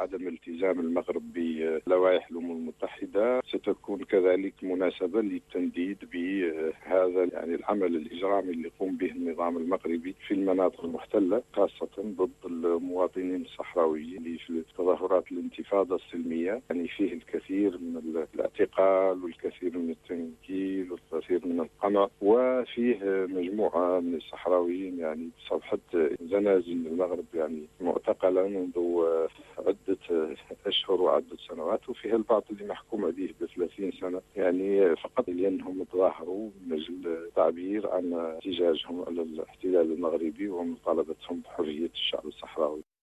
عدم التزام المغرب بلوائح الأمم المتحدة، ستكون كذلك مناسبة للتنديد بهذا العمل الإجرامي اللي يقوم به النظام المغربي في المناطق المحتلة، خاصة ضد المواطنين الصحراويين في تظاهرات الانتفاضة السلمية. فيه الكثير من الاعتقال والكثير من التنكيل والكثير من القمع، وفيه مجموعة من الصحراويين صفحة زنازل المغرب معتقلة منذ عدة أشهر وعدة سنوات، وفيها البعض اللي محكوم عليه ب30 سنة فقط لأنهم تظاهروا من أجل التعبير عن احتجاجهم على الاحتلال المغربي ومطالبتهم بحرية الشعب الصحراوي.